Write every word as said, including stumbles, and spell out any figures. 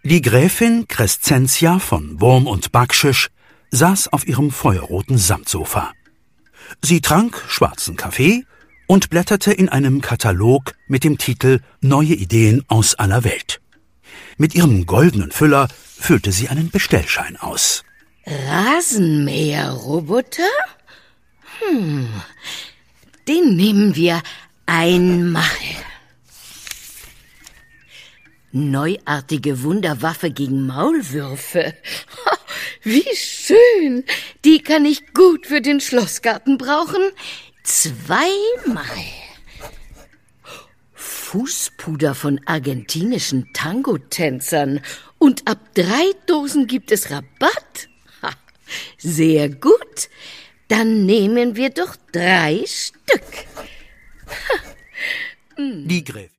Die Gräfin Crescentia von Wurm und Backschisch saß auf ihrem feuerroten Samtsofa. Sie trank schwarzen Kaffee und blätterte in einem Katalog mit dem Titel »Neue Ideen aus aller Welt«. Mit ihrem goldenen Füller füllte sie einen Bestellschein aus. Rasenmäherroboter? Hm, den nehmen wir einmal. Neuartige Wunderwaffe gegen Maulwürfe. Wie schön! Die kann ich gut für den Schlossgarten brauchen. Zweimal. Fußpuder von argentinischen Tango-Tänzern. Und ab drei Dosen gibt es Rabatt. Ha, sehr gut. Dann nehmen wir doch drei Stück. Die Gräfin